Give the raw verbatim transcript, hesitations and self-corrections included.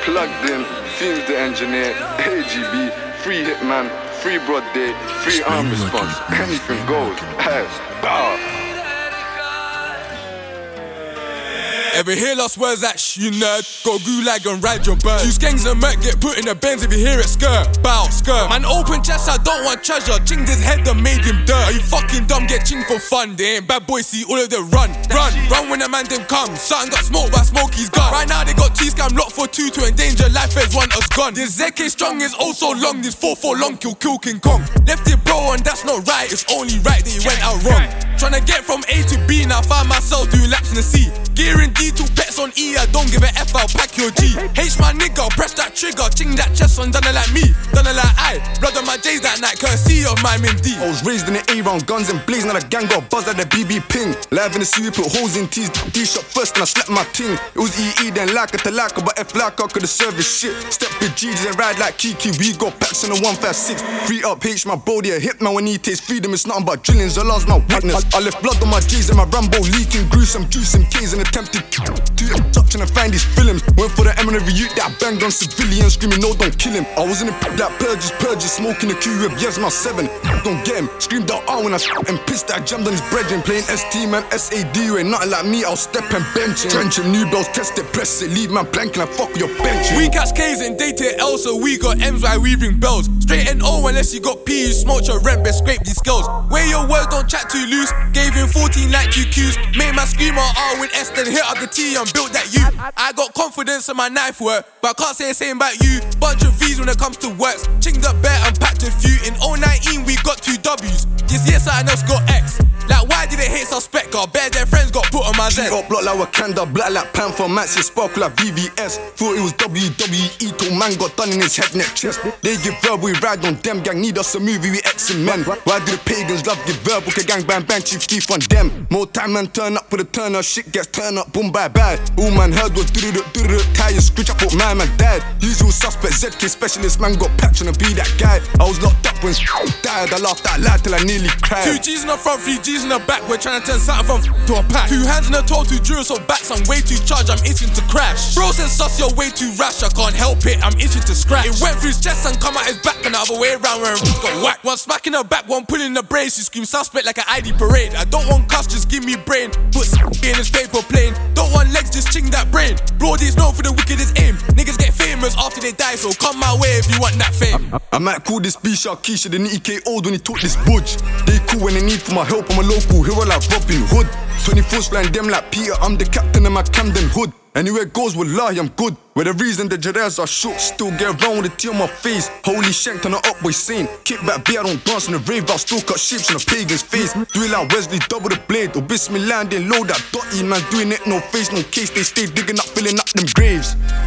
Plugged in, Fumes the engineer, A G B, free Hitman, free Broad Day, free arm response, anything goes, hey, bah. Ever hear lost words that sh, you nerd? Go gulag and ride your bird. Two skanks and Merc get put in the Benz if you hear it skirt. Bow, skirt. Man, open chest, I don't want treasure. Chinged his head and made him dirt. Are you fucking dumb? Get chinged for fun. They ain't bad boys, see all of them run. Run, run when the man them come. Something got smoked by Smokey's gun. Right now they got T-Scam locked for two to endanger life as one has gone. This Z K strong is oh so long. This four four long kill, kill King Kong. Left it bro and that's not right. It's only right that he went out wrong. Tryna get from A to B, now find myself doing laps in the sea. Gearing D two pets on E, I don't give a F, I'll pack your G. H my nigga, press that trigger, ching that chest on, done it like me, done it like I. Blood on my J's that night, courtesy of my Mindy. I was raised in the A round, guns and blazing, now the gang got buzz like the B B ping. Live in the city, put holes in T's, D shot first and I slapped my ting. It was E E then like it to like it, but F like I could've served this shit. Step with G's and ride like Kiki, we got packs in the one five six. Free up H my body, a hit man when he tastes freedom, it's nothing but drillings, alarms my witness. I, I left blood on my G's and my Rambo leaking, gruesome juice and K's and attempted to touch and find these films. Went for the eminent youth that banged on civilians, screaming no don't kill him. I was in the pit that purges, purges, smoking the Q with yes my seven. Don't get him, screamed out oh when I and pissed that jammed on his brethren. Playing S T man, S A D ain't nothing like me, I'll step and bench him. Trench him, new bells, test it, press it, leave man blank and I fuck your bench. We catch K's and dated L, so we got M's while we ring bells. Straight N O unless you got P, you smoked your rent, but scrape these skills. Where your words don't chat too loose, gave him fourteen like Q Qs. Made my screamer R with S, then hit up the T and built that U. I got confidence in my knife work, but I can't say the same about you. Bunch of V's when it comes to works, chinged up bear and packed a few. In oh nineteen we got two W's, this year something else got X. Like why did they hate suspect? Got bear their friends got put on my Z. Got block like Wakanda, black like Panther, Maxi sparkle like V V S. Thought it was W W E till man got done in his head, neck, chest. They give verbal, we ride on them, gang need us a movie, we X and men. Why do the pagans love give verbal? K gang bang bang, chief thief on them. More time man turn up for the turn up, shit gets turned up, boom bye bye. All man heard was do do do do tires, screech up, my man died. Usual suspect, Z K specialist, man got patch on to be that guy. I was locked up when died, I laughed out loud till I nearly cried. Two G's in the front, three G's in the back, we're trying to turn something from to a pack. Two hands in the toe, two drills so backs, I'm way too charged, I'm itching to crash. Bro said sus, you're way too rash, I can't help it, I'm itching to scratch. It went through his chest and come out his back, and the other way around where it got whacked. One smack in the back, one pull in the brain, she scream suspect like an I D parade. I don't want cuss, just give me brain, put in his paper plane. Don't want legs, just ching that brain. Brody's known for the wickedest aim. Niggas get famous after they die, so come my way if you want that fame. I, I might call this B Sharkeisha, then E K old when he took this budge. They cool when they need for my help, I'm a local hero like Robin Hood. twenty-four's flying them like Peter, I'm the captain of my Camden Hood. Anywhere goes with Lahi, I'm good. Where the reason the Jerez are shook, still get around with a tear on my face. Holy shank on the up boy saying, kick back beer, I don't dance in the rave, I'll still cut shapes on a pagan's face. Do it like Wesley, double the blade, or Bismillah, then load that dotty, man doing it, no face, no case, they stay digging up, filling up them graves.